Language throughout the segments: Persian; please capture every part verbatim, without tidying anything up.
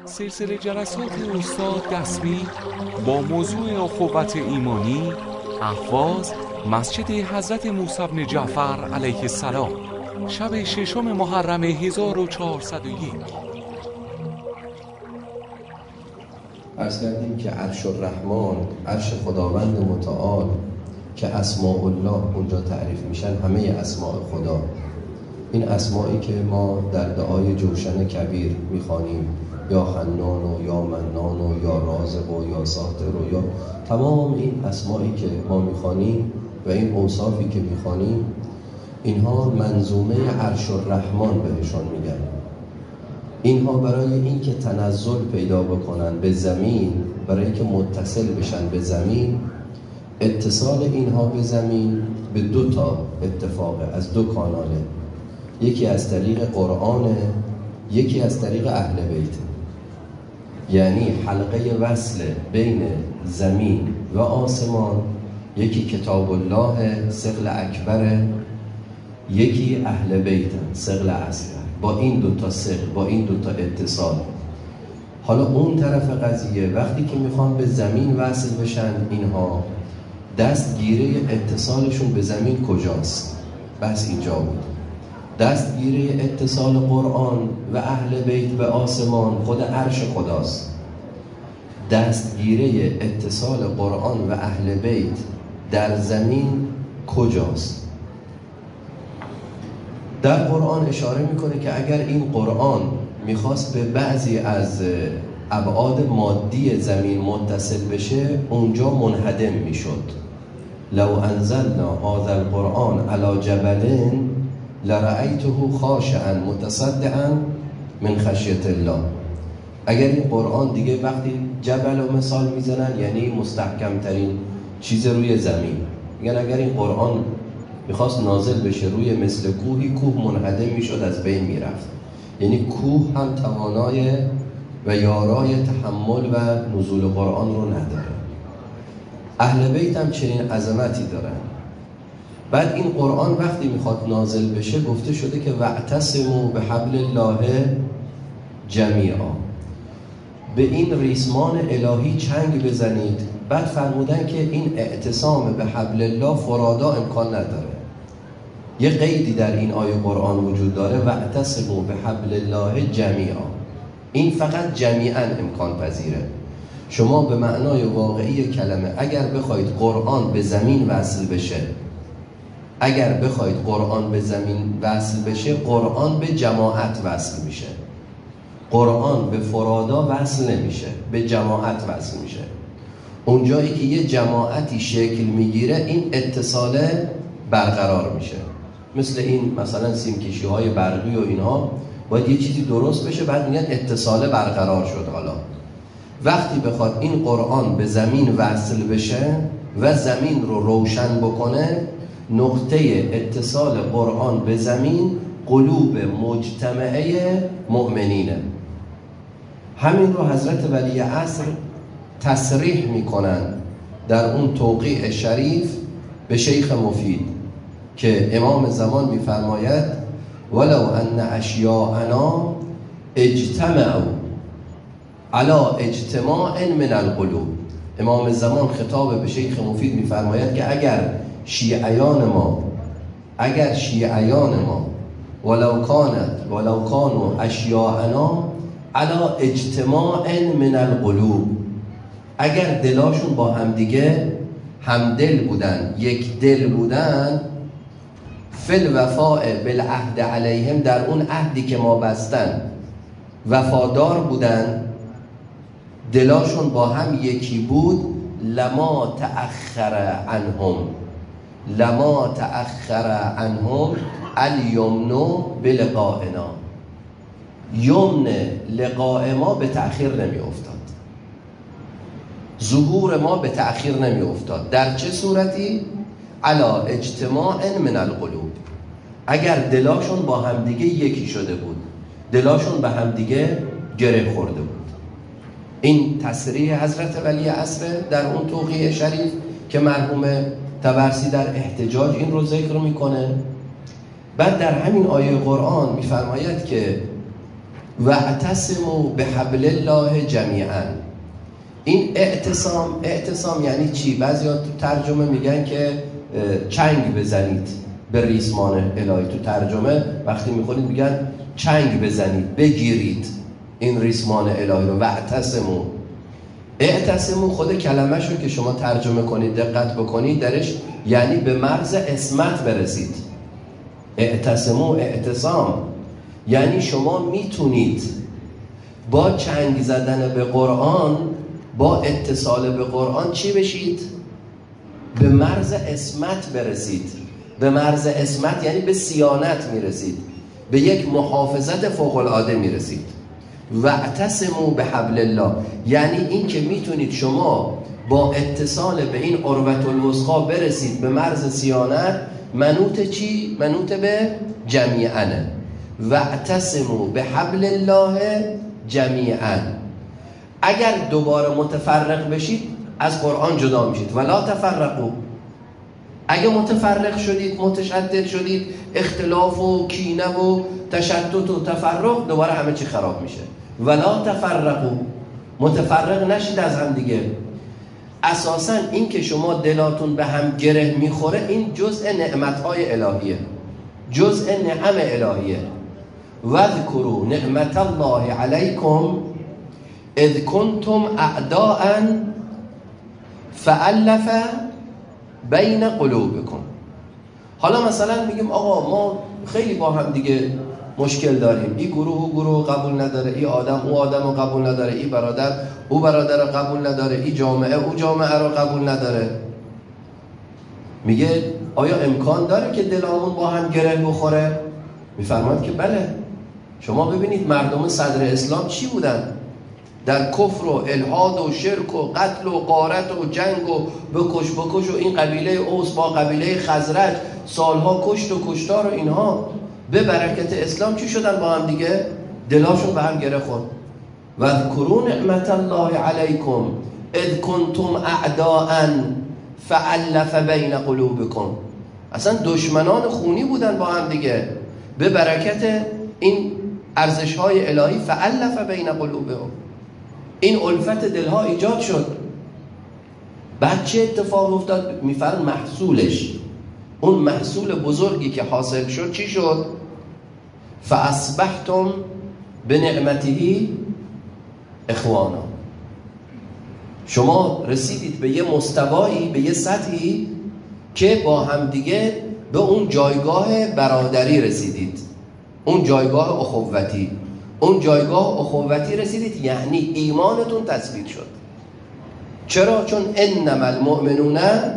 سلسله جلسات استاد دسمی با موضوع اخوت ایمانی، اهواز، مسجد حضرت موسی بن جعفر علیه السلام، شب ششم محرم هزار و چهارصد و یک. عرض کردیم که عرش الرحمن، عرش خداوند متعال که اسماء الله اونجا تعریف میشن، همه اسماء خدا، این اسمایی که ما در دعای جوشن کبیر میخوانیم، یا حنان و یا منان و یا رازق و یا ساتر و یا تمام این اسمایی که ما میخوانیم و این اوصافی که میخوانیم، اینها منظومه عرش الرحمن بهشون میگن. اینها برای این که تنزل پیدا بکنن به زمین، برای این که متصل بشن به زمین، اتصال اینها به زمین به دو تا اتفاقه، از دو کاناله. یکی از طریق قرآن، یکی از طریق اهل بیت. یعنی حلقه وصل بین زمین و آسمان، یکی کتاب الله ثقل اکبره، یکی اهل بیت ثقل اصغر. با این دو تا ثقل، با این دو تا اتصال. حالا اون طرف قضیه وقتی که میخوان به زمین وصل بشن، اینها دستگیره اتصالشون به زمین کجاست؟ بس اینجا بود. دستگیره اتصال قرآن و اهل بیت به آسمان خود عرش خداست. دستگیره اتصال قرآن و اهل بیت در زمین کجاست؟ در قرآن اشاره میکنه که اگر این قرآن میخواست به بعضی از ابعاد مادی زمین متصل بشه، اونجا منهدم میشد. لو انزلنا هذا القرآن على جبل لرأیته خاشعا متصدعا من خشیت الله. اگر این قرآن دیگه وقتی جبل و مثال میزنن، یعنی مستحکم ترین چیز روی زمین، میگن اگر این قرآن میخواست نازل بشه روی مثل کوهی، کوه منهدم میشد، از بین میرفت. یعنی کوه هم توانای و یارای تحمل و نزول قرآن رو نداره. اهل بیت هم چنین عظمتی دارن. بعد این قرآن وقتی میخواد نازل بشه، گفته شده که واعتصموا بحبل الله جمیعا، به این ریسمان الهی چنگ بزنید. بعد فرمودن که این اعتصام به حبل الله فرادا امکان نداره. یه قیدی در این آیه قرآن وجود داره، واعتصموا بحبل الله جمیعا. این فقط جمیعا امکان پذیره. شما به معنای واقعی کلمه اگر بخواید قرآن به زمین وصل بشه، اگر بخواید قرآن به زمین وصل بشه، قرآن به جماعت وصل میشه. قرآن به فرادا وصل نمیشه، به جماعت وصل میشه. اونجایی که یه جماعتی شکل میگیره، این اتصاله برقرار میشه. مثل این مثلا سیمکشی های برقی و اینها، باید یه چیزی درست بشه، بعد میگن اتصاله برقرار شد. حالا وقتی بخواد این قرآن به زمین وصل بشه و زمین رو روشن بکنه، نقطه اتصال قرآن به زمین قلوب مجتمعه مؤمنینه. همین رو حضرت ولی عصر تصریح میکنن در اون توقیع شریف به شیخ مفید که امام زمان میفرماید ولو ان اشیاءنا اجتمعوا علی اجتماع من القلوب. امام زمان خطاب به شیخ مفید میفرماید که اگر شیعیان ما اگر شیعیان ما ولو کانت ولو کانوا اشیاءنا علی اجتماع من القلوب، اگر دلاشون با همدیگه همدل بودن، یک دل بودن، فل وفاء بالعهد علیهم، در اون عهدی که ما بستن وفادار بودن، دلاشون با هم یکی بود، لما تأخر عنهم لما تأخر عنهم الیمن بلقائنا. یمن لقاء ما به تأخیر نمی افتاد، ظهور ما به تأخیر نمی افتاد. در چه صورتی؟ علا اجتماع من القلوب، اگر دلاشون با همدیگه یکی شده بود، دلاشون به همدیگه گره خورده بود. این تصریح حضرت ولی عصر در اون توقیع شریف که مرحوم طبرسی در احتجاج این رو ذکر میکنه. بعد در همین آیه قرآن میفرماید که واعتصموا بحبل الله جمیعا. این اعتصام، اعتصام یعنی چی؟ بعضیا تو ترجمه میگن که چنگ بزنید به ریسمان الهی. تو ترجمه وقتی میخونید میگن چنگ بزنید، بگیرید این ریسمان الهی رو. واعتصموا، اعتصموا خود کلمه شو که شما ترجمه کنید دقت بکنید درش یعنی به مرز عصمت برسید. اعتصموا، اعتصام یعنی شما میتونید با چنگ زدن به قرآن، با اتصال به قرآن چی بشید؟ به مرز عصمت برسید. به مرز عصمت یعنی به صیانت میرسید، به یک محافظت فوق العاده میرسید. واعتصموا بحبل الله یعنی این که میتونید شما با اتصال به این عروة الوثقی برسید به مرز صیانت. منوط چی؟ منوط به جمیعا. واعتصموا بحبل الله جمیعا. اگر دوباره متفرق بشید از قرآن جدا میشید. ولا تفرقوا، اگه متفرق شدید، متشدد شدید، اختلاف و کینه و تشدد و تفرق، دوباره همه چی خراب میشه. ولا تفرقوا، متفرق نشید از هم دیگه. اساساً این که شما دلاتون به هم گره میخوره این جزء نعمتهای الهیه، جزء نعم الهیه. واذکروا نعمت الله علیکم اذ کنتم اعداء فالف بین قلوبکم. حالا مثلا میگیم آقا ما خیلی با هم دیگه مشکل داریم، این گروه و گروه قبول نداره، این آدم او آدم رو قبول نداره، این برادر او برادر رو قبول نداره، این جامعه او جامعه رو قبول نداره. میگه آیا امکان داره که دلامون با هم گره بخوره؟ میفرماید که بله. شما ببینید مردم صدر اسلام چی بودن؟ در کفر و الحاد و شرک و قتل و غارت و جنگ و بکش بکش و این قبیله اوس با قبیله خزرج سالها کشت و کشتار و اینها. به برکت اسلام چی شدن با هم دیگه؟ دلاشون به هم گره خورد. واذکروا نعمت الله علیکم اذ کنتم اعداء فالف بین قلوبکم. اصلا دشمنان خونی بودن با هم دیگه، به برکت این ارزش های الهی فالف بین قلوبهم این الفت دلها ایجاد شد. بعد چه اتفاق افتاد؟ میفرم محصولش، اون محصول بزرگی که حاصل شد چی شد؟ فاصبحتم بنعمته اخوانا. شما رسیدید به یه مستوایی، به یه سطحی که با هم دیگه به اون جایگاه برادری رسیدید، اون جایگاه اخوتی. اون جایگاه اخوتی رسیدید یعنی ایمانتون تثبیت شد. چرا؟ چون انما المؤمنون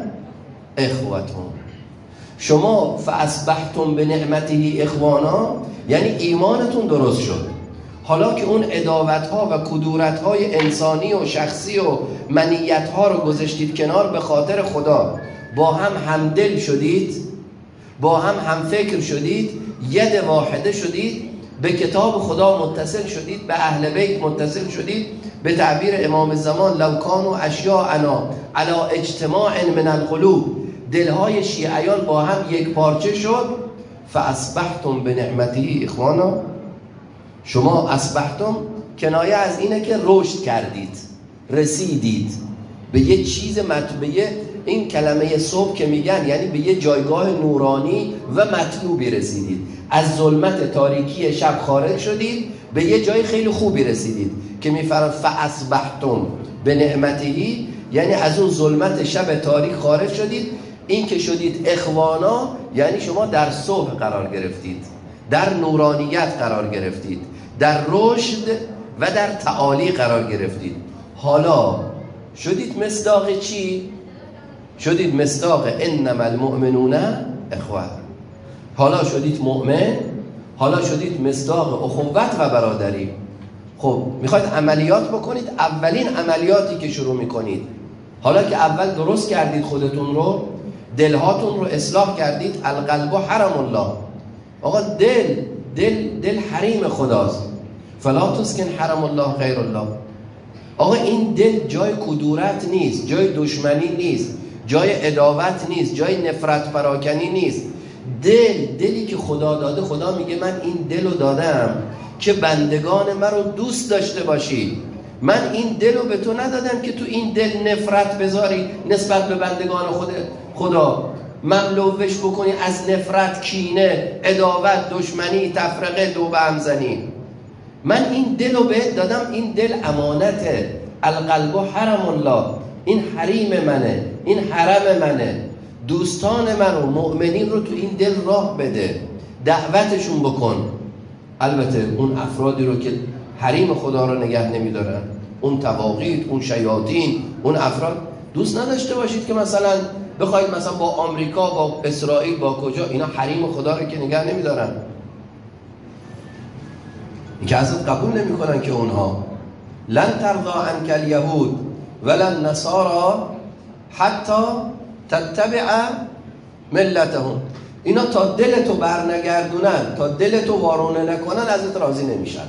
اخوتون. شما فاصبحتم بنعمته اخوانا یعنی ایمانتون درست شد. حالا که اون عداوت‌ها و کدورت‌های انسانی و شخصی و منیت‌ها رو گذاشتید کنار، به خاطر خدا با هم همدل شدید، با هم هم فکر شدید، ید واحده شدید، به کتاب خدا متصل شدید، به اهل بیت متصل شدید. به تعبیر امام زمان لو کانوا اشیاءنا علی اجتماع من القلوب، دلهای شیعیان با هم یک پارچه شد. فاصبحتم بنعمته اخوانا. شما اصبحتم کنایه از اینه که رشد کردید، رسیدید به یه چیز مطلوبه. این کلمه صبح که میگن یعنی به یه جایگاه نورانی و مطلوبی رسیدید. از ظلمت تاریکی شب خارج شدید، به یه جای خیلی خوبی رسیدید که میفرماید فاصبحتم بنعمته یعنی از اون ظلمت شب تاریک خارج شدید. این که شدید اخوانا یعنی شما در صبح قرار گرفتید، در نورانیت قرار گرفتید، در رشد و در تعالی قرار گرفتید. حالا شدید مصداق چی؟ شدید مصداق انما المؤمنون اخوه. حالا شدید مؤمن، حالا شدید مصداق اخوت و برادری. خب میخواید عملیات بکنید، اولین عملیاتی که شروع میکنید، حالا که اول درست کردید خودتون رو، دلهاتون رو اصلاح کردید. القلب حرم الله. آقا دل دل دل حریم خداست. فلا تسکن حرم الله غیر الله. آقا این دل جای کدورت نیست، جای دشمنی نیست، جای عداوت نیست، جای نفرت پراکنی نیست. دل دلی که خدا داده، خدا میگه من این دل رو دادم که بندگان من رو دوست داشته باشی. من این دل رو به تو ندادم که تو این دل نفرت بذاری نسبت به بندگان خود خدا، مملوش بکنی از نفرت، کینه، عداوت، دشمنی، تفرقه، دو به هم زنی. من این دل رو بهت دادم، این دل امانته. القلب حرم الله، این حریم منه، این حرم منه. دوستان من و مؤمنین رو تو این دل راه بده، دعوتشون بکن. البته اون افرادی رو که حریم خدا رو نگه نمیدارن، اون طواغیت، اون شیاطین، اون افراد دوست نداشته باشید که مثلا بخواید مثلا با آمریکا، با اسرائیل، با کجا، اینا حریم خدا رو که نگه نمیدارن، این که ازت قبول نمی کنن که اونها لن ترضى عنك اليهود ولن نصارى حتی تتبع ملتهم. اینا تا دلتو برنگردونن، تا دلتو وارونه نکنن ازت راضی نمیشن.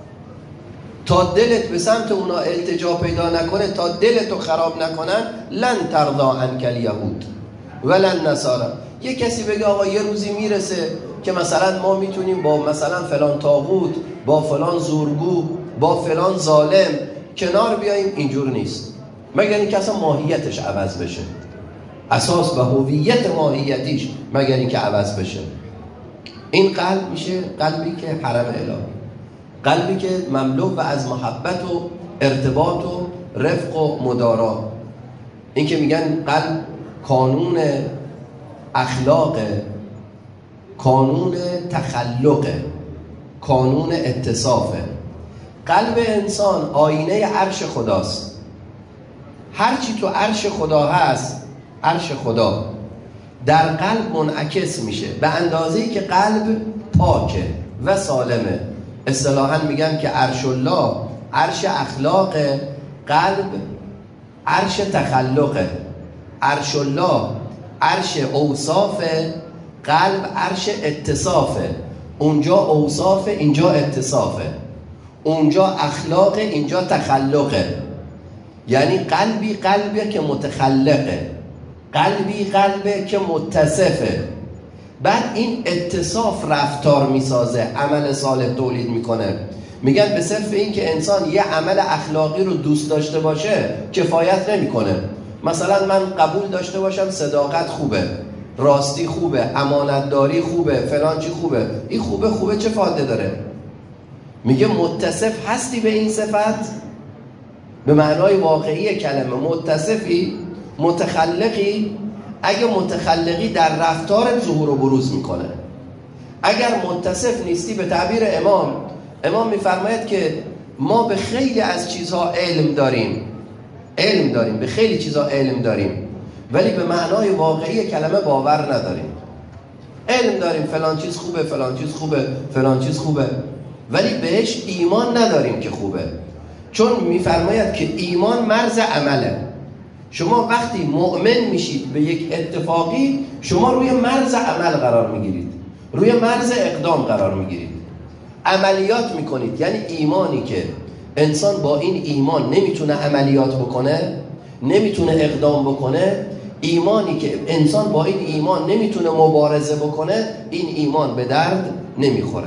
تا دلت به سمت اونا التجا پیدا نکنه، تا دلتو خراب نکنن، لن ترضى عنك اليهود ولن نصارى. یه کسی بگه آقا یه روزی میرسه که مثلا ما میتونیم با مثلا فلان طاغوت، با فلان زورگو، با فلان ظالم کنار بیاییم، اینجور نیست. مگر اینکه اصلا ماهیتش عوض بشه، اساس و هویت ماهیتیش مگر اینکه عوض بشه. این قلب میشه قلبی که حرم الهی، قلبی که مملو و از محبت و ارتباط و رفق و مدارا. این که میگن قلب کانون اخلاق، کانون تخلق، کانون اتصافه. قلب انسان آینه عرش خداست. هرچی تو عرش خدا هست، عرش خدا در قلب منعکس میشه، به اندازه‌ای که قلب پاکه و سالمه. اصطلاحاً میگن که عرش الله عرش اخلاق، قلب عرش تخلقه. عرش الله عرش اوصافه، قلب عرش اتصافه. اونجا اوصافه، اینجا اتصافه. اونجا اخلاق، اینجا تخلقه. یعنی قلبی قلبه که متخلقه، قلبی قلبه که متصفه. بعد این اتصاف رفتار میسازه، عمل صالح تولید میکنه. میگن به صرف این که انسان یه عمل اخلاقی رو دوست داشته باشه کفایت نمیکنه. مثلا من قبول داشته باشم صداقت خوبه، راستی خوبه، امانتداری خوبه، فلان چی خوبه، این خوبه خوبه چه فایده داره؟ میگه متصف هستی به این صفت به معنای واقعی کلمه، متصفی، متخلقی. اگه متخلقی در رفتارت ظهور و بروز میکنه. اگر متصف نیستی، به تعبیر امام امام میفرماید که ما به خیلی از چیزها علم داریم، علم داریم به خیلی چیزها علم داریم، ولی به معنای واقعی کلمه باور نداریم. علم داریم فلان چیز خوبه، فلان چیز خوبه، فلان چیز خوبه، ولی بهش ایمان نداریم که خوبه. چون میفرماید که ایمان مرز عمله. شما وقتی مؤمن میشید به یک اتفاقی، شما روی مرز عمل قرار میگیرید، روی مرز اقدام قرار میگیرید، عملیات میکنید. یعنی ایمانی که انسان با این ایمان نمیتونه عملیات بکنه، نمیتونه اقدام بکنه، ایمانی که انسان با این ایمان نمیتونه مبارزه بکنه، این ایمان به درد نمیخوره.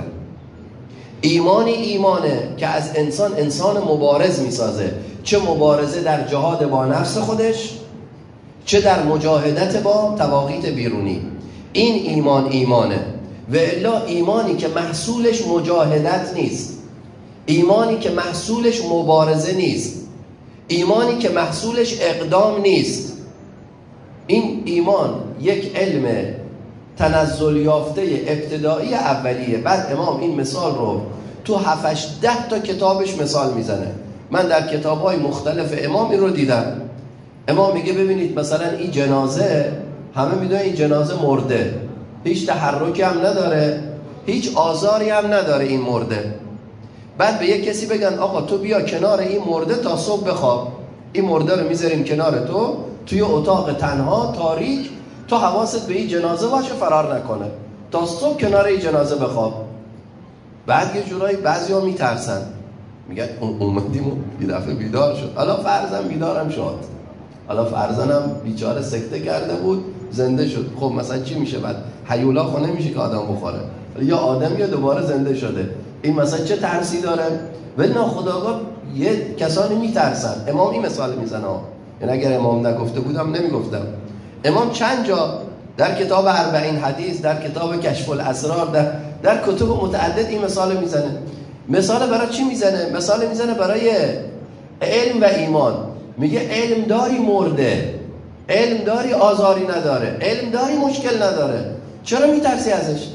ایمانی ایمانه که از انسان انسان مبارز میسازه، چه مبارزه در جهاد با نفس خودش، چه در مجاهدت با طواغیت بیرونی. این ایمان ایمانه. و الا ایمانی که محصولش مجاهدت نیست، ایمانی که محصولش مبارزه نیست، ایمانی که محصولش اقدام نیست، این ایمان یک علم تنزل یافته ابتدایی اولیه. بعد امام این مثال رو تو هفتش ده تا کتابش مثال میزنه. من در کتاب‌های مختلف امام این رو دیدم. امام میگه ببینید مثلا این جنازه، همه میدونن این جنازه مرده، هیچ تحرکی هم نداره، هیچ آزاری هم نداره این مرده. بعد به یک کسی بگن آقا تو بیا کنار این مرده تا صبح بخواب، این مرده رو میذاریم کنار تو توی اتاق تنها تاریک، تو حواست به این جنازه باشه فرار نکنه، تا صبح کنار این جنازه بخواب. بعد یه جورایی بعضیا میترسن، میگن اومدیم و یه دفعه بیدار شد. حالا فرضاً بیدارم شد، حالا فرزانم بیچاره سکته کرده بود زنده شد. خب مثلا چی میشه بعد؟ هیولا خونه میشه که آدم بخوره، یا آدم یا دوباره زنده شده. این مثلا چه ترسی داره؟ ولی ناخودآگاه یه کسانی میترسن. امام این مثال میزنه، یعنی اگر امام نگفته بودم نمیگفتم. امام چند جا در کتاب اربعین حدیث، در کتاب کشف الاسرار، در, در کتب متعدد این مثال میزنه. مثال برای چی میزنه؟ مثال میزنه برای علم و ایمان. میگه علم داری مرده، علم داری آزاری نداره، علم داری مشکل نداره، چرا میترسی ازش؟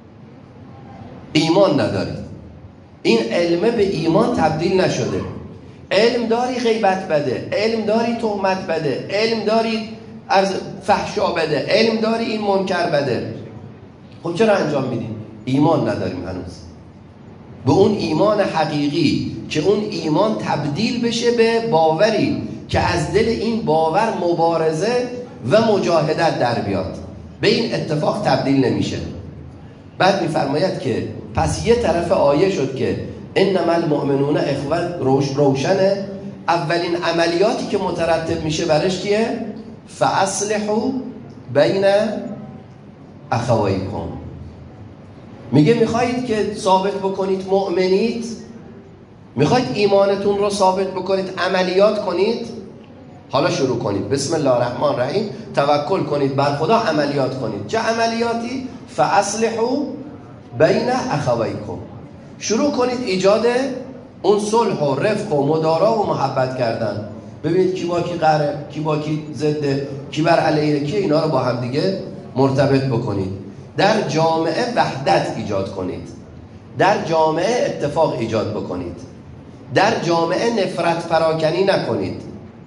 ایمان نداری. این علمه به ایمان تبدیل نشده. علم داری غیبت بده، علم داری تهمت بده، علم داری از فحشا بده، علم داری این منکر بده. خب چرا انجام میدیم؟ ایمان نداریم هنوز به اون ایمان حقیقی که اون ایمان تبدیل بشه به باوری که از دل این باور مبارزه و مجاهدت در بیاد. به این اتفاق تبدیل نمیشه. بعد میفرماید که پس یه طرف آیه شد که انما المؤمنون اخوه روش روشنه. اولین عملیاتی که مترتب میشه برش چیه؟ فاصلحوا بین اخویکم. میگه میخواید که ثابت بکنید مؤمنید، میخواید ایمانتون رو ثابت بکنید، عملیات کنید، حالا شروع کنید. بسم الله الرحمن الرحیم، توکل کنید بر خدا، عملیات کنید. چه عملیاتی؟ فاصلحوا بین اخویکم. شروع کنید ایجاد اون صلح و رفق و مدارا و محبت کردن. ببینید کی با کی قهره، کی با کی ضده، کی بر علیه کی، اینا رو با هم دیگه مرتبط بکنید. در جامعه وحدت ایجاد کنید، در جامعه اتفاق ایجاد بکنید، در جامعه نفرت پراکنی نکنید.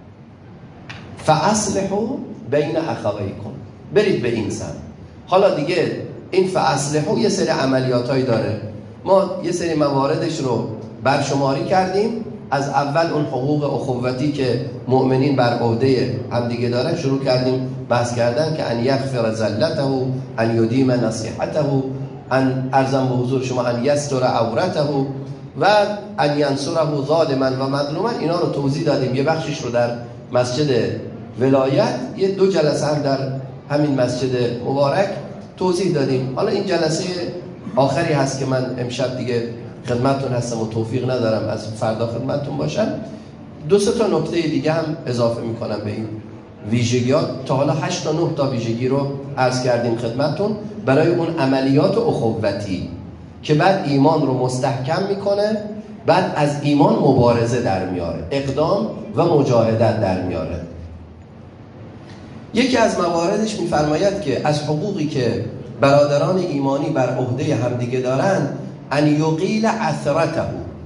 فاصلحوا بین اخویکم. برید به این سمت. حالا دیگه این فاصلحوا یه سری عملیاتایی داره. ما یه سری مواردش رو برشماری کردیم. از اول اون حقوق اخوتی که مؤمنین بر عهده همدیگه دارن شروع کردیم بحث کردن که ان یغفر زلته، ان یدیم نصیحته، ان ارزم به حضور شما ان یستر عورته و ان ینصره ظالما و مظلوما. اینا رو توضیح دادیم. یه بخشش رو در مسجد ولایت، یه دو جلسه هم در همین مسجد مبارک توضیح دادیم. حالا این جلسه آخری هست که من امشب دیگه خدمتتون هستم و توفیق ندارم از فردا خدمتتون باشم. دو سه تا نکته دیگه هم اضافه میکنم به این ویژگیات. تا حالا هشت تا نه تا ویژگی رو عرض کردیم خدمتتون برای اون عملیات اخوتی که بعد ایمان رو مستحکم میکنه، بعد از ایمان مبارزه در میاره، اقدام و مجاهدت در میاره. یکی از مواردش میفرماید که از حقوقی که برادران ایمانی بر عهده همدیگه دارن ان یقیل اثرته.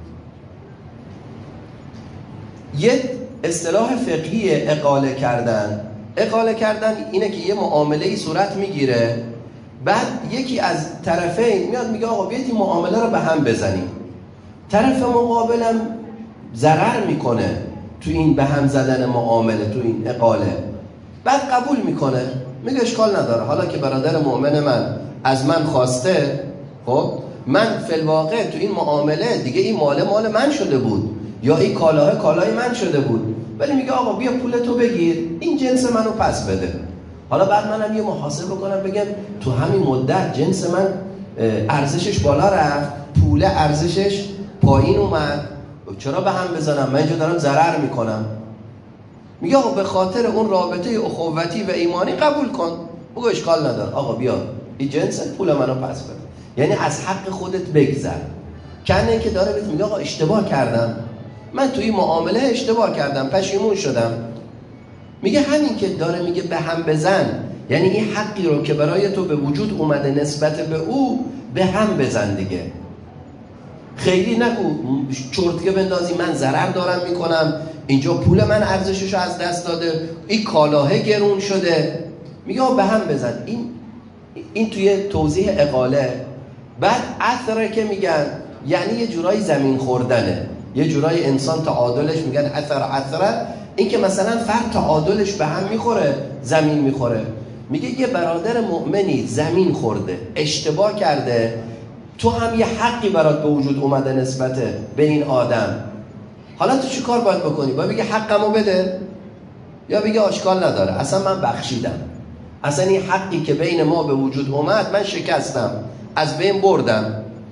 یه اصطلاح فقهی اقاله کردن. اقاله کردن اینه که یه معامله‌ای صورت میگیره، بعد یکی از طرفین میاد میگه آقا بیایید این معامله رو به هم بزنیم. طرف مقابلم ضرر میکنه تو این به هم زدن معامله، تو این اقاله. بعد قبول میکنه، میگه اشکال نداره، حالا که برادر مؤمن من از من خواسته، خب من فی الواقع تو این معامله دیگه این مال مال من شده بود یا این کالاه کالای من شده بود، ولی میگه آقا بیا پولتو بگیر، این جنس منو پس بده. حالا بعد منم یه محاسبه کنم بگم تو همین مدت جنس من ارزشش بالا رفت، پول ارزشش پایین اومد، چرا به هم بزنم؟ من اینجا دارم ضرر میکنم. میگه آقا به خاطر اون رابطه اخوتی و ایمانی قبول کن. بگو اشکال نداره، آقا بیا این جنس پول منو پس بده. یعنی از حق خودت بگذر. کنه که داره بهت میگه آقا اشتباه کردم، من توی معامله اشتباه کردم، پشیمون شدم. میگه همین که داره میگه به هم بزن، یعنی این حقی رو که برای تو به وجود اومده نسبت به او به هم بزن دیگه. خیلی نگو چرتکه بندازی من ضرر دارم میکنم، اینجا پول من ارزشش از دست داده، این کالاه گرون شده. میگه به هم بزن. این این توی توضیح اقاله. بعد اثره که میگن یعنی یه جورایی زمین خوردنه، یه جورایی انسان تعادلش، میگن اثر اثره، این که مثلا فرد تعادلش به هم میخوره، زمین میخوره. میگه یه برادر مؤمنی زمین خورده، اشتباه کرده، تو هم یه حقی برات به وجود اومده نسبت به این آدم. حالا تو چی کار باید بکنی؟ باید بگی حقمو بده یا بگی اشکال نداره، اصلا من بخشیدم، اصلا این حقی که بین ما به وجود اومد من شکستم، از بین بردم.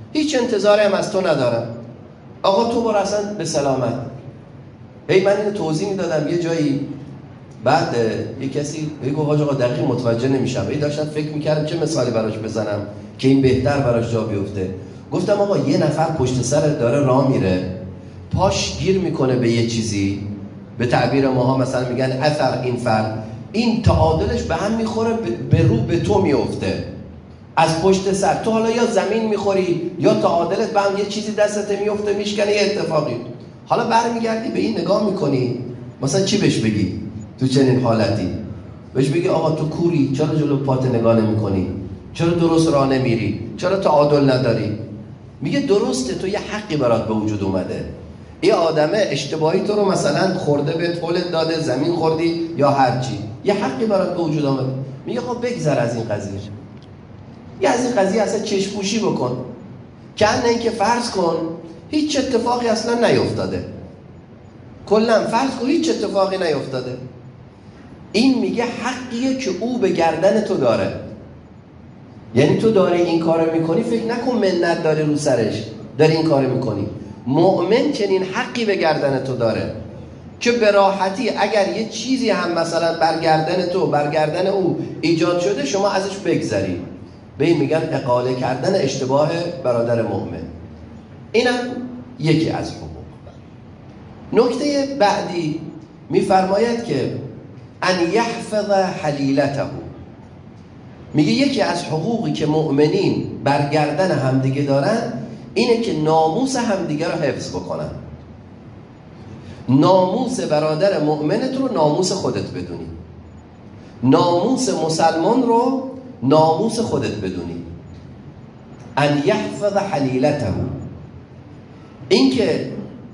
هیچ انتظاری هم از تو ندارم، آقا تو برو اصلا به سلامت. هی من اینو توضیح میدادم یه جایی، بعد یه کسی بگو حاج آقا دقیق متوجه نمیشم، هی داشتم فکر میکردم چه مثالی براش بزنم که این بهتر براش جا بیفته. گفتم آقا یه نفر پشت سر داره راه میره، پاش گیر میکنه به یه چیزی، به تعبیر ماها مثلا میگن اثر این فرد، این تعادلش به هم میخوره، به رو به تو میفته از پشت سر، تو حالا یا زمین میخوری یا تعادلت به هم یه چیزی دستت میفته میشکنه یه اتفاقی، حالا برمیگردی به این نگاه میکنی، مثلا چی بهش بگی تو چنین حالتی؟ بهش بگی آقا تو کوری، چرا جلو پات نگاه نمیکنی؟ چرا درست راه نمیری؟ چرا تعادل نداری؟ میگه درسته تو یه حقی برات به وجود اومده، یه آدمه اشتباهی تو رو مثلا خورده، به پولت داده، زمین خوردی یا هر چی، یه حقی برات به وجود اومده. میگه خب بگذر از این قضیه، یه از این قضیه اصلا چشم پوشی بکن، کنه اینکه فرض کن هیچ اتفاقی اصلا نیفتاده، کلا فرض کن هیچ اتفاقی نیفتاده. این میگه حقیه که او به گردن تو داره، یعنی تو داری این کارو میکنی، فکر نکن منت داری رو سرش داری این کارو میکنی. مؤمن چنین حقی به گردن تو داره که به راحتی اگر یه چیزی هم مثلا بر گردن تو بر گردن او ایجاد شده شما ازش بگذری. به این میگن اقاله کردن اشتباه برادر مؤمن. اینم یکی از حقوق. نکته بعدی میفرماید که ان یحفظ حلیلته، میگه یکی از حقوقی که مؤمنین بر گردن همدیگه دارن اینه که ناموس همدیگه رو حفظ بکنن. ناموس برادر مؤمنت رو ناموس خودت بدونی، ناموس مسلمان رو ناموس خودت بدونی. ان یحفظ حلیلته، این که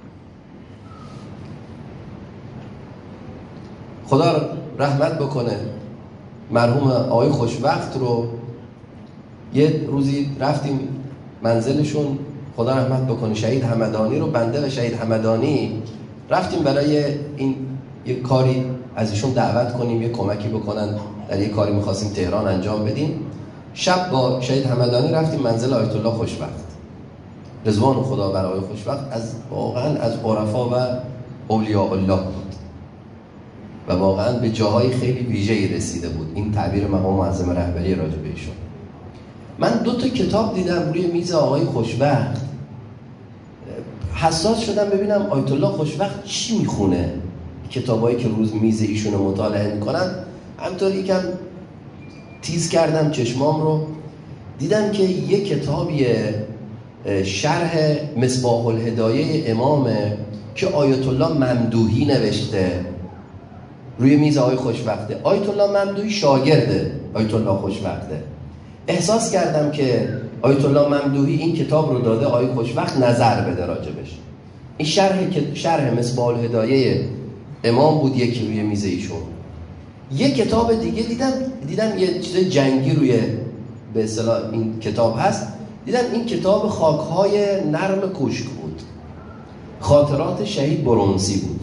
خدا رحمت بکنه مرحوم آقای خوشبخت رو یه روزی رفتیم منزلشون، خدا رحمت بکنه شهید همدانی رو، بنده و شهید همدانی رفتیم برای این یه کاری از ایشون دعوت کنیم، یه کمکی بکنن در یه کاری میخواستیم تهران انجام بدیم. شب با شهید همدانی رفتیم منزل آیت الله خوشبخت، رضوان خدا بر آقای خوشبخت، از واقعا از عرفا و اولیاء الله بود و واقعا به جاهای خیلی ویژه‌ای رسیده بود. این تعبیر مقام معظم رهبری راجع به ایشون. من دو تا کتاب دیدم روی میز آقای خوشبخت، حساس شدم ببینم آیت الله خوشبخت چی میخونه، کتابایی که روز میز ایشون رو مطالعه میکنن. همطور یکم تیز کردم چشمام رو، دیدم که یک کتابی شرح مصباح الهدایه امامه که آیت الله ممدوحی نوشته، روی میز آقای خوشبخته. آیت الله ممدوحی شاگرد آیت الله خوشبخته. احساس کردم که آیت الله ممدوحی این کتاب رو داده آقای خوشبخت نظر بده راجبش. این شرح شرح مصباح الهدایه امام بود یکی روی میز ایشون. یک کتاب دیگه دیدم دیدم یه چیز جنگی روی به اصطلاح این کتاب هست، دیدم این کتاب خاک‌های نرم کوشک بود، خاطرات شهید برونسی بود.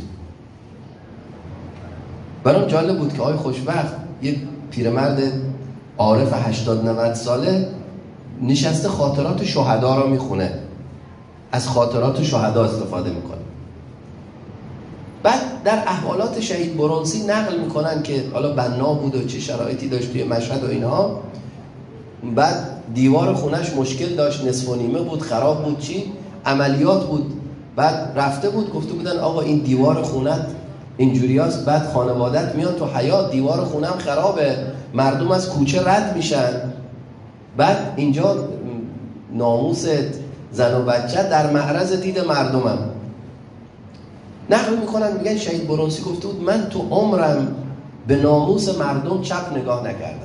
برام جالب بود که آقای خوشبخت یه پیرمرد عارف هشتاد نود ساله نشسته خاطرات شهدا رو میخونه، از خاطرات شهدا استفاده میکنه. بعد در احوالات شهید برونسی نقل میکنن که حالا بنا بود و چه شرایطی داشت توی مشهد و اینها. بعد دیوار خونش مشکل داشت، نصف و نیمه بود، خراب بود، چی عملیات بود. بعد رفته بود گفته بودن آقا این دیوار خونت اینجوری هست، بعد خانوادت میان تو حیات دیوار خونم خرابه، مردم از کوچه رد میشن، بعد اینجا ناموست زن و بچه در معرض دید مردمم. نقل میکنن میگن شهید برونسی گفته بود من تو عمرم به ناموس مردم چپ نگاه نکردم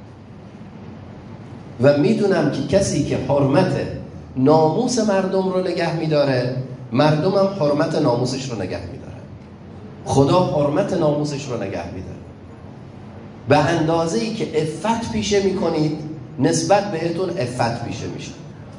و میدونم که کسی که حرمت ناموس مردم رو نگه میداره، مردم هم حرمت ناموسش رو نگه میداره، خدا حرمت ناموسش رو نگه میداره. به اندازه ای که عفت پیشه میکنید نسبت بهتون عفت پیشه میشه.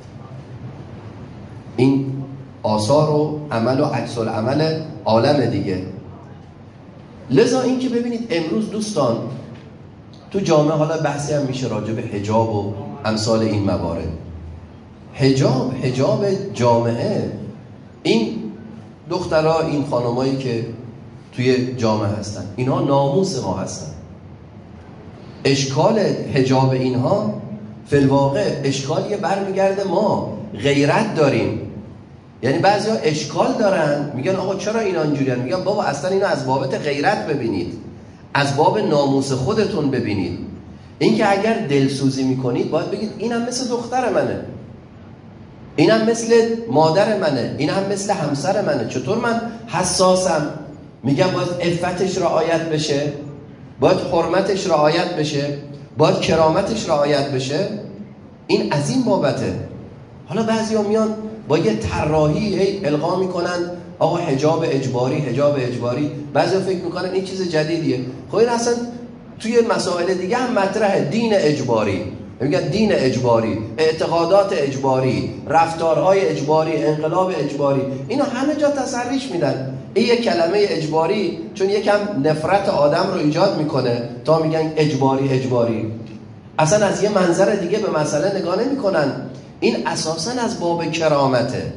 این آثار و عمل و عکس العمل عالم دیگه. لذا این که ببینید امروز دوستان تو جامعه حالا بحثی هم میشه راجع به حجاب و امثال این موارد. حجاب حجاب جامعه. این دخترها، این خانمایی که توی جامعه هستن، اینها ناموس ما هستن. اشکال حجاب اینها فی الواقع اشکالیه برمیگرده ما غیرت داریم. یعنی بعضیا اشکال دارن، میگن آقا چرا اینا اینجوریان؟ میگن بابا اصلا اینا از بابت غیرت ببینید، از باب ناموس خودتون ببینید. اینکه اگر دلسوزی میکنید باید بگید اینم مثل دختر منه، اینم مثل مادر منه، اینم مثل همسر منه. چطور من حساسم؟ میگم باید عفتش رعایت بشه، باید حرمتش رعایت بشه، باید کرامتش رعایت بشه. این از این بابته. حالا بعضیا میان با یه طراحی هی القا میکنن آقا حجاب اجباری، حجاب اجباری. بعضیا فکر میکنن این چیز جدیدیه. خب این اصلا توی مسائل دیگه هم مطرحه. دین اجباری، میگن دین اجباری، اعتقادات اجباری، رفتارهای اجباری، انقلاب اجباری، اینو همه جا تسریش میدن. این یک کلمه اجباری چون یکم نفرت آدم رو ایجاد میکنه تا میگن اجباری اجباری. اصلا از یه منظر دیگه به مسئله نگاه نمیکنن. این اساسا از باب کرامته.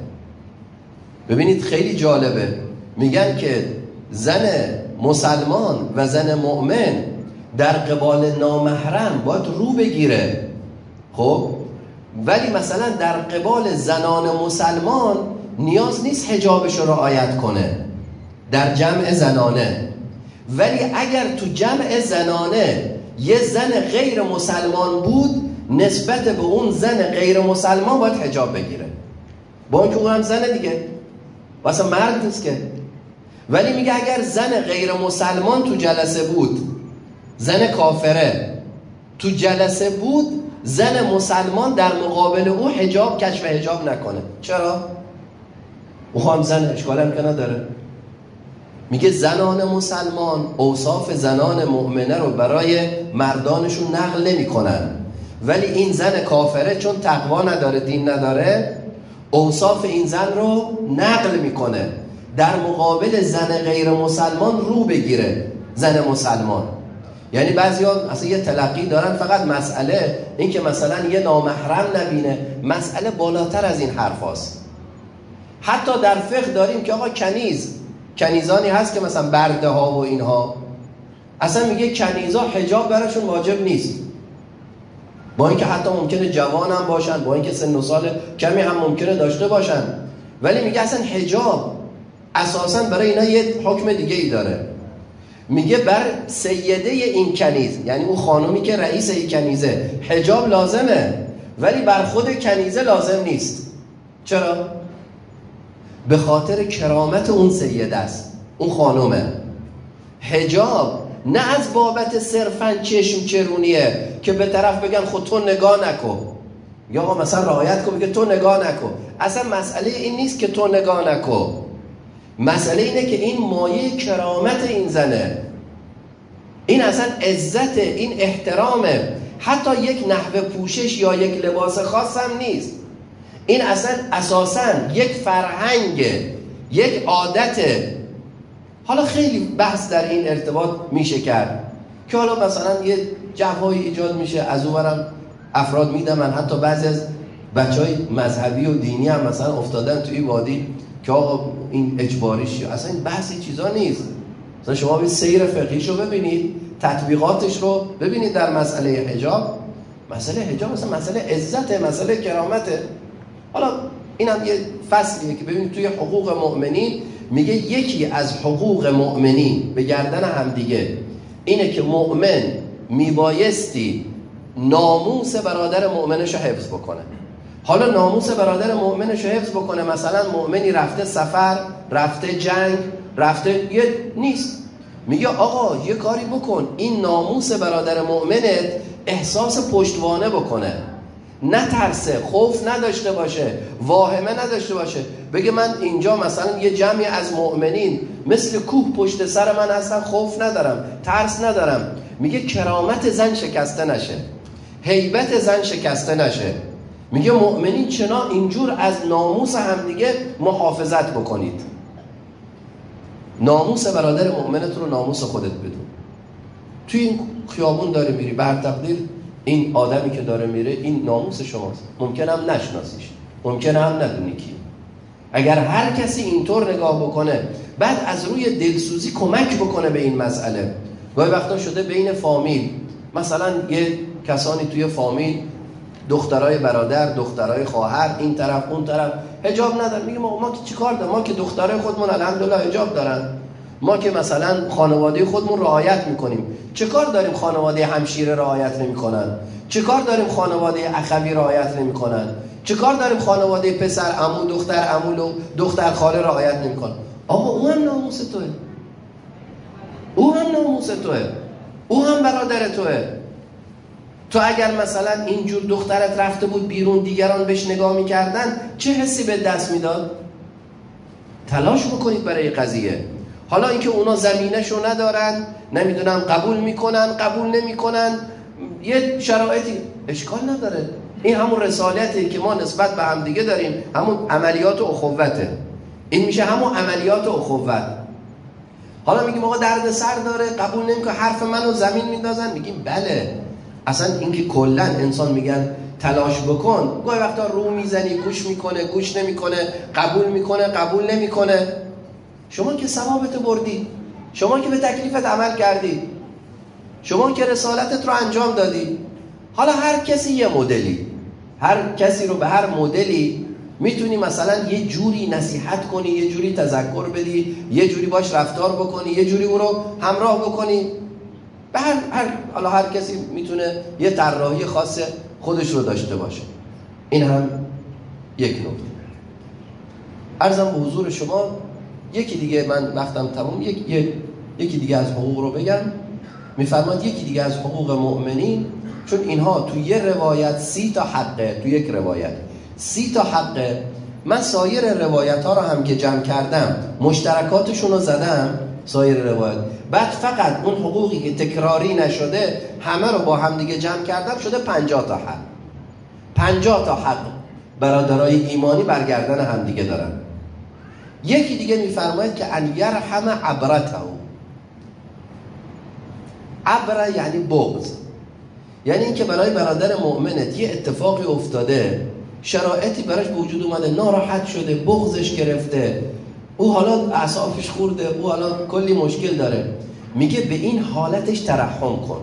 ببینید خیلی جالبه، میگن که زن مسلمان و زن مؤمن در قبال نامحرم باید رو بگیره. خب ولی مثلا در قبال زنان مسلمان نیاز نیست حجابش رو رعایت کنه در جمع زنانه. ولی اگر تو جمع زنانه یه زن غیر مسلمان بود، نسبت به اون زن غیر مسلمان باید حجاب بگیره، با اینکه اون هم زنه دیگه، واسه مرد نیست که. ولی میگه اگر زن غیر مسلمان تو جلسه بود، زن کافره تو جلسه بود، زن مسلمان در مقابل او حجاب کشف حجاب نکنه. چرا؟ او هم زن، اشکال هم که نداره. میگه زنان مسلمان اوصاف زنان مؤمنه رو برای مردانشون نقل نمی کنن، ولی این زن کافره چون تقوا نداره، دین نداره، اوصاف این زن رو نقل میکنه، در مقابل زن غیر مسلمان رو بگیره زن مسلمان. یعنی بعضیا اصلا یه تلقی دارن فقط مسئله این که مثلا یه نامحرم نبینه. مسئله بالاتر از این حرف هاست. حتی در فقه داریم که آقا کنیز، کنیزانی هست که مثلا برده ها و اینها، اصلا میگه کنیزا حجاب براشون واجب نیست، با اینکه حتی ممکنه جوان هم باشن، با اینکه سن و سال کمی هم ممکنه داشته باشن، ولی میگه اصلا حجاب اساسا برای اینا یه حکم دیگه ای داره. میگه بر سیده این کنیز، یعنی اون خانومی که رئیس این کنیزه، حجاب لازمه، ولی بر خود کنیزه لازم نیست. چرا؟ به خاطر کرامت اون سیده است، اون خانومه. حجاب نه از بابت صرفاً چشم چرونیه که به طرف بگن خود تو نگاه نکن، یا آقا مثلا رعایت کن، بگه تو نگاه نکن. اصلا مسئله این نیست که تو نگاه نکن، مسئله اینه که این مایه کرامت این زنه، این اصلا عزت، این احترامه. حتی یک نحوه پوشش یا یک لباس خاص هم نیست، این اصلا اساساً یک فرهنگه، یک عادته. حالا خیلی بحث در این ارتباط میشه کرد که حالا مثلا یه جوایی ایجاد میشه، از اونورم افراد میدمن، حتی بعضی از بچهای مذهبی و دینی هم مثلا افتادن توی وادی که آقا این اجباریش، اصلا این بحثی چیزا نیست. مثلا شما به سیر فقهیش رو ببینید، تطبیقاتش رو ببینید در مسئله حجاب. مسئله حجاب مثلا مسئله عزت، مسئله کرامته. حالا اینم یه فصلیه که ببینید توی حقوق مؤمنین میگه یکی از حقوق مؤمنین به گردن هم دیگه اینه که مؤمن میبایستی ناموس برادر مؤمنش رو حفظ بکنه. حالا ناموس برادر مؤمنش رو حفظ بکنه، مثلا مؤمنی رفته سفر، رفته جنگ، رفته یه نیست، میگه آقا یه کاری بکن این ناموس برادر مؤمنت احساس پشتوانه بکنه، نترسه، خوف نداشته باشه، واهمه نداشته باشه، بگه من اینجا مثلا یه جمعی از مؤمنین مثل کوه پشت سر من هستن، خوف ندارم، ترس ندارم. میگه کرامت زن شکسته نشه، هیبت زن شکسته نشه. میگه مؤمنین چنان اینجور از ناموس همدیگه محافظت بکنید. ناموس برادر مؤمنت رو ناموس خودت بدون. توی این خیابون داره میری، بر تقدیر این آدمی که داره میره این ناموس شماست، ممکنم نشناسیش، ممکنه هم ندونی کی. اگر هر کسی اینطور نگاه بکنه، بعد از روی دلسوزی کمک بکنه به این مسئله. گاهی وقتا شده بین فامیل، مثلا یه کسانی توی فامیل، دخترای برادر، دخترای خواهر، این طرف اون طرف حجاب ندارن. میگه ما, ما که چیکار داریم؟ ما که دخترای خودمون الحمدلله حجاب دارن، ما که مثلا خانواده خودمون رعایت میکنیم، چه کار داریم خانواده همشیره رعایت نمیکنن؟ چه کار داریم خانواده اخوی رعایت نمیکنن؟ چه کار داریم خانواده پسر عمو، دختر عمو و دختر خاله رعایت نمیکنن؟ آقا او هم ناموس توئه، او هم ناموس توئه، او هم برادر توئه. تو اگر مثلا اینجور دخترت رفته بود بیرون، دیگران بهش نگاه میکردن، چه حسی به دست میداد؟ تلاش بکنید برای قضیه. حالا اینکه اونا زمینه‌شو ندارن، نمیدونم قبول میکنن قبول نمیکنن، یه شرایطی، اشکال نداره. این همون رسالتی که ما نسبت به هم دیگه داریم، همون عملیات اخوته. این میشه همون عملیات اخوت. حالا میگیم آقا درد سر داره، قبول نمیکنه، حرف منو زمین میندازن. میگیم بله، اصلا اینکه کلا انسان میگن تلاش بکن، گاهی وقتا رو میزنی، گوش میکنه، گوش نمیکنه، قبول میکنه، قبول نمیکنه. شما که ثوابت بردی، شما که به تکلیفت عمل کردی، شما که رسالتت رو انجام دادی. حالا هر کسی یه مدلی، هر کسی رو به هر مدلی میتونی مثلا یه جوری نصیحت کنی، یه جوری تذکر بدی، یه جوری باش رفتار بکنی، یه جوری اون رو همراه بکنی. به هر, هر حالا هر کسی میتونه یه طراحی خاص خودش رو داشته باشه. این هم یک نکته. عرضم به حضور شما یکی دیگه، من وقتم تمام، یک یکی دیگه از حقوق رو بگم. میفرماد یکی دیگه از حقوق مؤمنین، چون اینها تو یه روایت سی تا حقه، تو یک روایت سی تا حقه. من سایر روایت ها رو هم که جمع کردم، مشترکاتشون رو زدم سایر روایت، بعد فقط اون حقوقی که تکراری نشده همه رو با هم دیگه جمع کردم، شده پنجاه تا حق. پنجاه تا حق برادرای ایمانی برگردن هم دیگه دارن. یکی دیگه میفرماید که ان یرحم عبرته. عبره یعنی بغض، یعنی اینکه برای برادر مؤمنت یه اتفاقی افتاده، شرایطی براش به وجود اومده، ناراحت شده، بغضش گرفته، او حالا اعصابش خورده، او حالا کلی مشکل داره، میگه به این حالتش ترحم کن.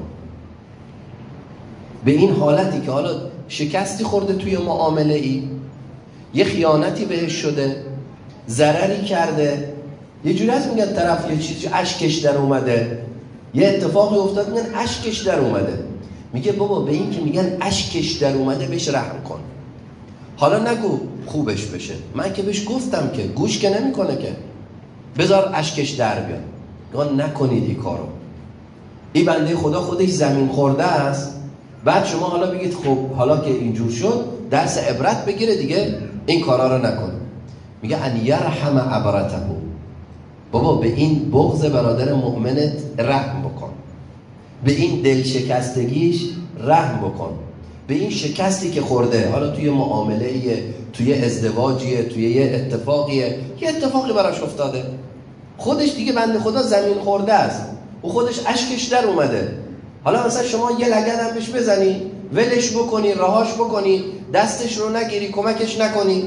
به این حالتی که حالا شکستی خورده توی معامله ای، یه خیانتی بهش شده، ضرری کرده، یه جوری هست میگن طرف یه چیزی اشکش در اومده، یه اتفاقی افتاد میگن اشکش در اومده، میگه بابا به این که میگن اشکش در اومده بهش رحم کن. حالا نگو خوبش بشه، من که بهش گفتم که گوش که نمیکنه که، بذار اشکش در بیاد. گفتم نکنید این کارو، این بنده خدا خودش زمین خورده است. بعد شما حالا بگید خب حالا که اینجور شد درس عبرت بگیره دیگه این کارا رو نکن. میگه ان یرحم عبرته، بابا به این بغض برادر مؤمنت رحم بکن، به این دل شکستگیش رحم بکن، به این شکستی که خورده، حالا توی معامله‌ایه، توی ازدواجیه، توی یه اتفاقیه، یه اتفاقی براش افتاده، خودش دیگه بنده خدا زمین خورده است و خودش اشکش در اومده. حالا مثلا شما یه لگد هم بهش بزنی، ولش بکنی، رهاش بکنی، دستش رو نگیری، کمکش نکنی.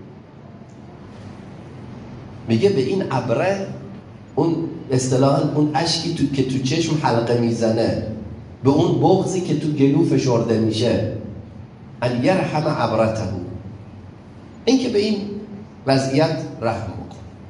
میگه به این عبره، اون اصطلاحاً اون اشکی تو که تو چشم حلقه میزنه، به اون بغضی که تو گلو فشرده میشه، ان یرحم عبرته، این که به این وضعیت رحم بکن.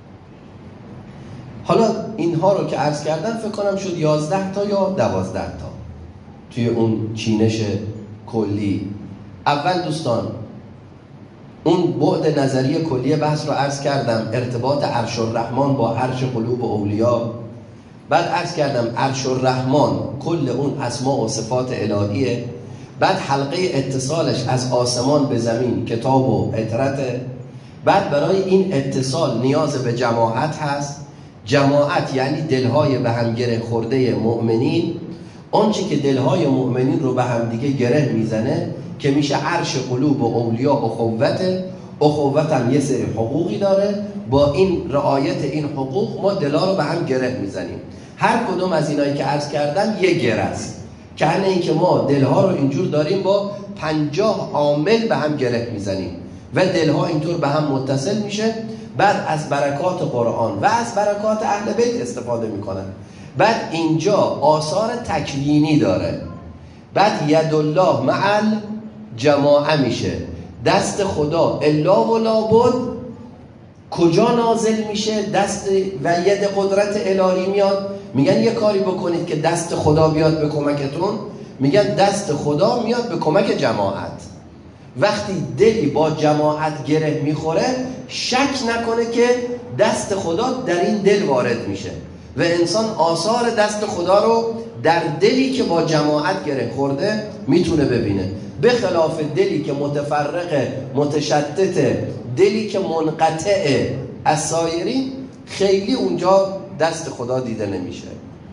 حالا اینها رو که عرض کردم فکر کنم شد یازده تا یا دوازده تا توی اون چینش کلی. اول دوستان اون بعد نظری کلی بحث رو عرض کردم، ارتباط عرش الرحمن با عرش قلوب اولیا. بعد عرض کردم عرش الرحمن کل اون اسماء و صفات الهیه. بعد حلقه اتصالش از آسمان به زمین کتاب و اطرته. بعد برای این اتصال نیاز به جماعت هست. جماعت یعنی دلهای به هم گره خورده مؤمنین، آنچه که دلهای مؤمنین رو به هم دیگه گره میزنه که میشه عرش قلوب و اولیا. اخوته، اخوت هم یه سری حقوقی داره، با این رعایت این حقوق ما دلها رو به هم گره میزنیم. هر کدوم از اینایی که عرض کردم یه گره است، که هنه این که ما دلها رو اینجور داریم با پنجاه عامل به هم گره میزنیم. و دلها اینطور به هم متصل میشه. بعد از برکات قرآن و از برکات اهل بیت استفاده میکنن. بعد اینجا آثار تکوینی داره. بعد ید الله مع الجماعه میشه. دست خدا الا و لابد کجا نازل میشه؟ دست و ید قدرت الهی میاد. میگن یه کاری بکنید که دست خدا بیاد به کمکتون، میگن دست خدا میاد به کمک جماعت. وقتی دلی با جماعت گره میخوره، شک نکنه که دست خدا در این دل وارد میشه و انسان آثار دست خدا رو در دلی که با جماعت گره خورده میتونه ببینه، به خلاف دلی که متفرق، متشتت، دلی که منقطع از سایرین، خیلی اونجا دست خدا دیده نمیشه.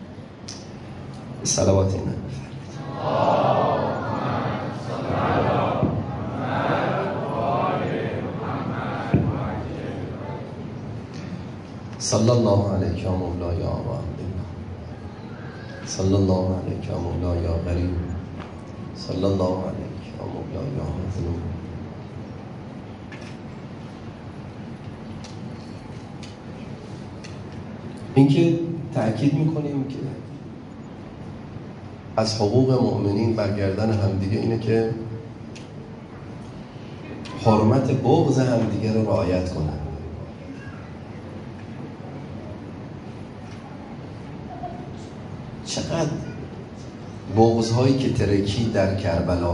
صلوات اینه. صلی الله علیک یا مولا یا عبدالله، صلی الله علیک یا مولا یا غریب، صلی الله علیک یا مولا یا مظلوم. این که تأکید میکنیم که از حقوق مؤمنین برگردن همدیگه اینه که حرمت بغض همدیگه رو رعایت کنن. چقدر بغض هایی که ترکی در کربلا،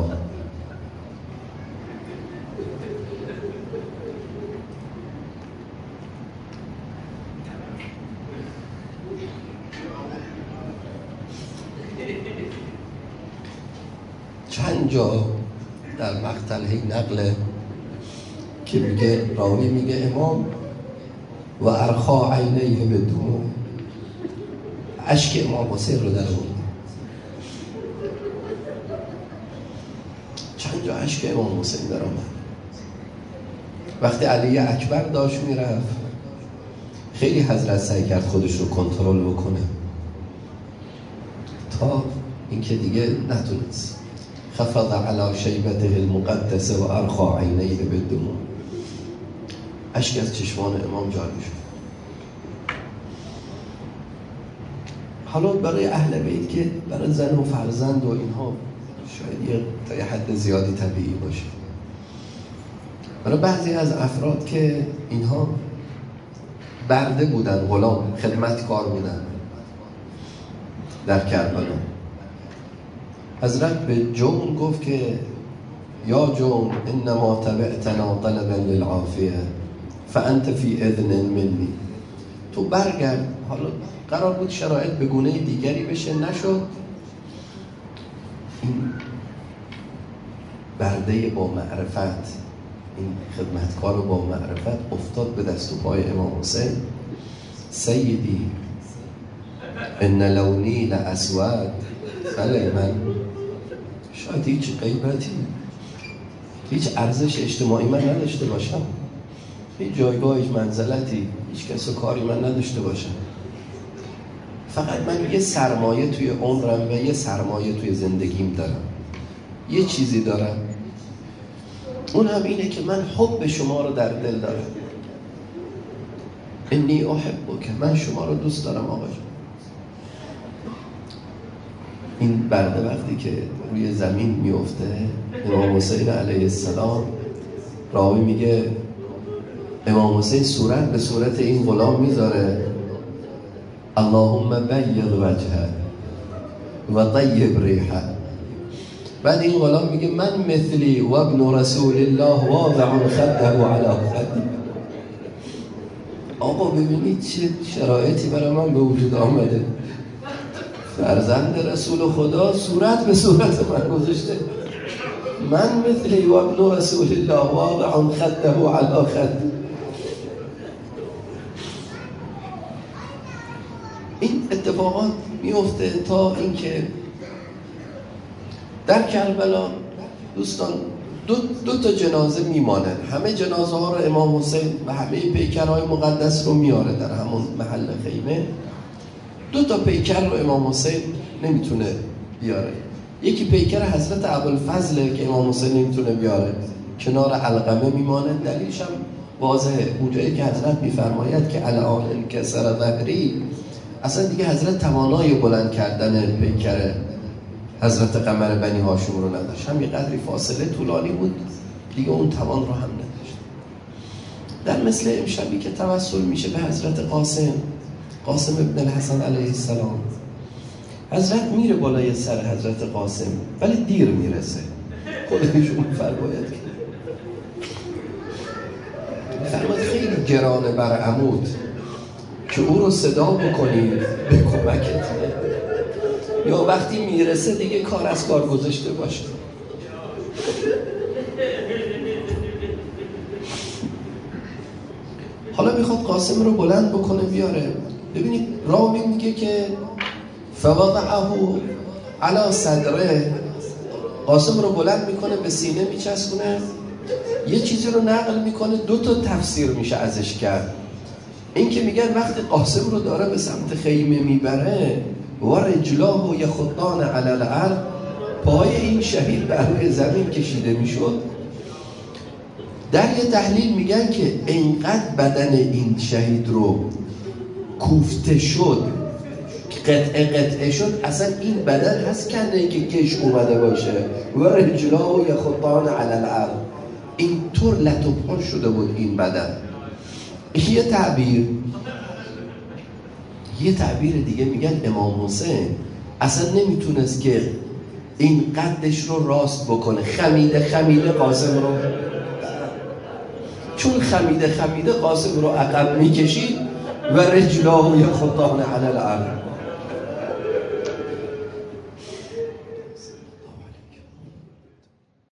چند جا در مقتل هی نقله که میگه، راوی میگه امام و ارخا عینیه به دموع، اشک امام حسین رو در آورد. چند جا اشک امام حسین در آمد. وقتی علی اکبر داشت میرفت، خیلی حضرت سعی کرد خودش رو کنترل بکنه تا اینکه دیگه نتونست. خفض علی شیبته المقدسه و ارخا عینیه بالدموع، اشک از چشمان امام جاری شد. حالا برای اهل بیت که برای زن و فرزند و اینها شاید یه تا یه حد زیادی طبیعی باشه، برای بعضی از افراد که اینها برده بودن، غلام، خدمتکار بودن در کربلا، حضرت به جون گفت که یا جون انما تبعتنا طلبا للعافیه فانت فی اذن منی، تو برگرد. حالا قرار بود شرایط به گونه دیگری بشه، نشد. این برده با معرفت، این خدمتکار با معرفت افتاد به دست و پای امام حسین. سیدی ان لونی لاسود، بله من شاید هیچ غیبتی، هیچ ارزش اجتماعی من نداشته باشم، هیچ جایگاه، هیچ منزلتی، هیچ کس و کاری من نداشته باشم، فقط من یه سرمایه توی عمرم و یه سرمایه توی زندگیم دارم، یه چیزی دارم، اون هم اینه که من حب شما رو در دل دارم. انی احبک، من شما رو دوست دارم آقا جان. این برده وقتی که روی زمین میفته، امام حسین علیه السلام، راوی میگه امام حسین صورت به صورت این غلام میذاره، اللهم بید وجهه و طیب ریحه. بعد این غلام میگه من مثلی و ابن رسول الله واضع خده علی خدی. آقا ببینید چه شرایطی برای من به وجود آمده، فرزند رسول خدا صورت به صورت من گذاشته، من مثلی و ابن رسول الله واضع خده علی خدی. این اتفاقات میفته تا اینکه در کربلا دوستان دو, دو تا جنازه میمانند. همه جنازه ها رو امام حسین و همه پیکرهای مقدس رو میاره در همون محل خیمه. دو تا پیکر رو امام حسین نمیتونه بیاره. یکی پیکر حضرت ابوالفضل که امام حسین نمیتونه بیاره، کنار علقمه میماند. دلیلش هم واضحه، اونجایی که حضرت میفرماید که الان انکسر ظهری، اصلا دیگه حضرت توانای بلند کردن پیکر حضرت قمر بنی هاشم رو نداشت، هم یه قدری فاصله طولانی بود دیگه، اون توان رو هم نداشت. در مثل امشبی که توسل میشه به حضرت قاسم قاسم ابن الحسن علیه السلام، حضرت میره بالای سر حضرت قاسم ولی دیر میرسه. خودشون فرماید که فرماید خیلی گرانه بر عمود که او رو صدا بکنید به کمکت، یا وقتی میرسه دیگه کار از کار گذاشته باشه. حالا میخواد قاسم رو بلند بکنه بیاره. ببینید راوی میگه که فوضعه علی صدره، قاسم رو بلند میکنه به سینه میچسبونه، یه چیزی رو نقل میکنه، دو تا تفسیر میشه ازش کرد. این که میگن وقتی قاسم رو داره به سمت خیمه میبره و رجلاه یخطان علی الارض، پای این شهید بر روی زمین کشیده میشد. در یه تحلیل میگن که اینقدر بدن این شهید رو کوفته شد، قطعه قطعه شد، اصلا این بدن هست کنه که کش اومده باشه و رجلاه یخطان علی الارض، اینطور لطوپان شده بود این بدن. یه تعبیر یه تعبیر دیگه میگن امام حسین اصلا نمیتونست که این قدش رو راست بکنه، خمیده خمیده قاسم رو، چون خمیده خمیده قاسم رو عقب میکشید و رجلاه یخطان علی الارض.